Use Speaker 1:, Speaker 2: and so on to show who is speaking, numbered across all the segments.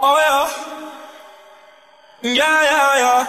Speaker 1: Oh yeah, yeah.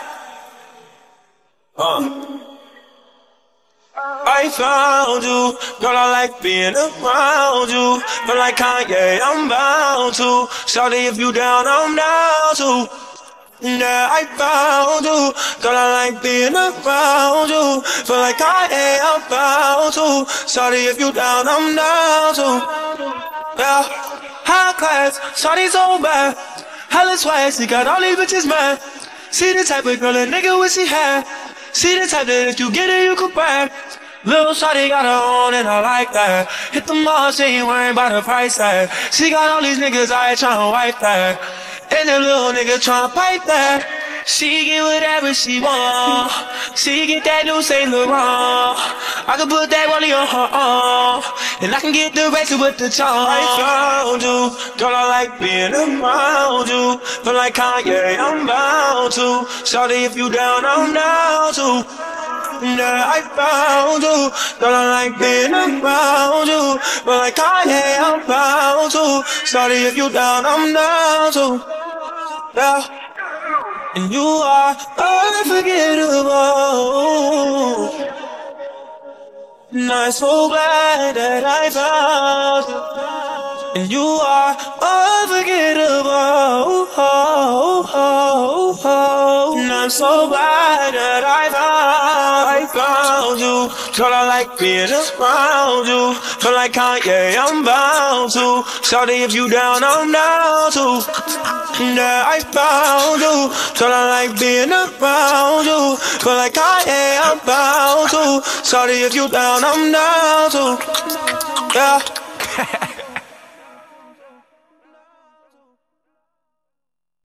Speaker 1: I found you, girl. I like being around you. But like Kanye, I'm bound to. Shawty, if you down, I'm down to. Yeah, I found you, girl. I like being around you. Feel like Kanye, I'm bound to. Shawty, if you down, I'm down to. Yeah, high class, shawty so bad. Hella swag, she got all these bitches mad. See the type of girl a nigga wish he had. See the type that if you get it, you could brag. Little shawty got her own and I like that. Hit the mall, she ain't worried about the price tag. She got all these niggas out here tryna wipe that. And the little nigga tryna pipe that. She get whatever she want. She get that new Saint Laurent. I can put that money on her arm, and I can get the rest with the charm. I found you, girl. I like being around you. Feel like Kanye, I'm bound to. Shawty, if you down, I'm down to. Yeah, I found you, girl. I like being around you. Feel like Kanye, I'm bound to. Shawty, if you down, I'm down to. Yeah. And you are unforgettable. And I'm so glad that I found you. And you are unforgettable. And I'm so glad that I found you. Girl, I like being around you. Feel like Kanye, I'm bound to. Shawty, if you down, I'm down to. Yeah, I found you. Girl, I like being around you. Feel like Kanye, I'm bound to. Shawty, if you down, I'm down to. Yeah.